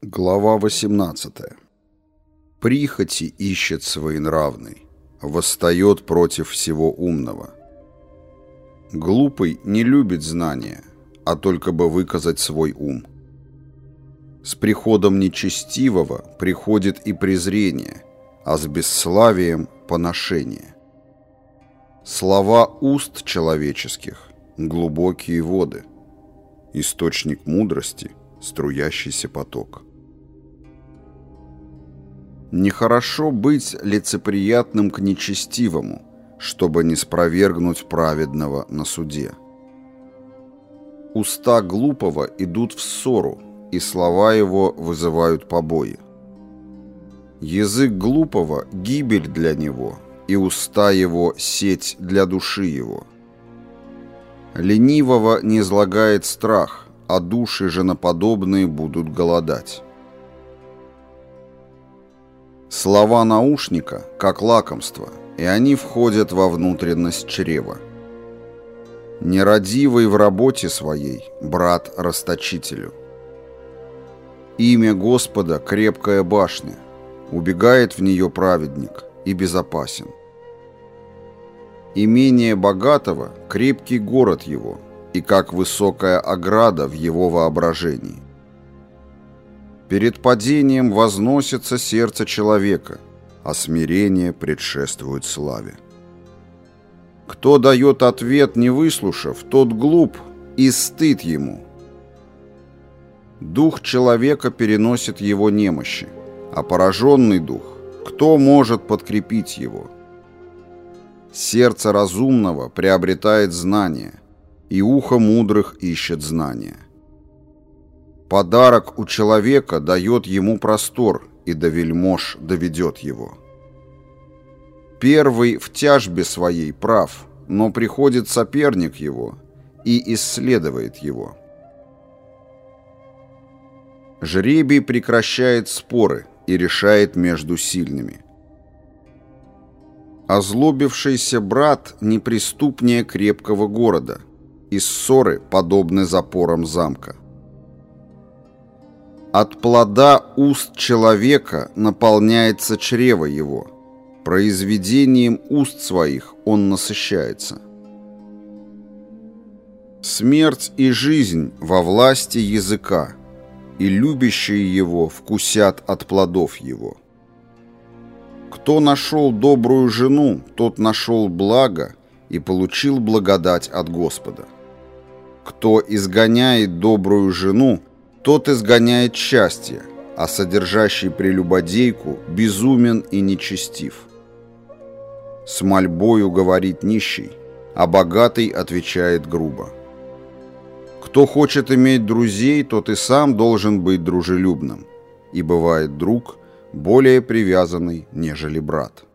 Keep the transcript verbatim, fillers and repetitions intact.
Глава восемнадцатая. Прихоти ищет своенравный, восстает против всего умного. Глупый не любит знания, а только бы выказать свой ум. С приходом нечестивого приходит и презрение, а с бесславием – поношение. Слова уст человеческих – глубокие воды, источник мудрости – струящийся поток. Нехорошо быть лицеприятным к нечестивому, чтобы не спровергнуть праведного на суде. Уста глупого идут в ссору, и слова его вызывают побои. Язык глупого – гибель для него, и уста его – сеть для души его. Ленивого не излагает страх, а души женоподобные будут голодать. Слова наушника, как лакомство, и они входят во внутренность чрева. Нерадивый в работе своей, брат расточителю. Имя Господа – крепкая башня, убегает в нее праведник и безопасен. Имение богатого – крепкий город его, и как высокая ограда в его воображении. Перед падением возносится сердце человека, а смирение предшествует славе. Кто дает ответ, не выслушав, тот глуп, и стыд ему. Дух человека переносит его немощи, а пораженный дух, кто может подкрепить его? Сердце разумного приобретает знание, и ухо мудрых ищет знания. Подарок у человека дает ему простор, и до вельмож доведет его. Первый в тяжбе своей прав, но приходит соперник его и исследует его. Жребий прекращает споры и решает между сильными. Озлобившийся брат неприступнее крепкого города, и ссоры подобны запорам замка. От плода уст человека наполняется чрево его, произведением уст своих он насыщается. Смерть и жизнь во власти языка, и любящие его вкусят от плодов его. Кто нашел добрую жену, тот нашел благо и получил благодать от Господа. Кто изгоняет добрую жену, тот изгоняет счастье, а содержащий прелюбодейку безумен и нечестив. С мольбою говорит нищий, а богатый отвечает грубо. Кто хочет иметь друзей, тот и сам должен быть дружелюбным, и бывает друг более привязанный, нежели брат.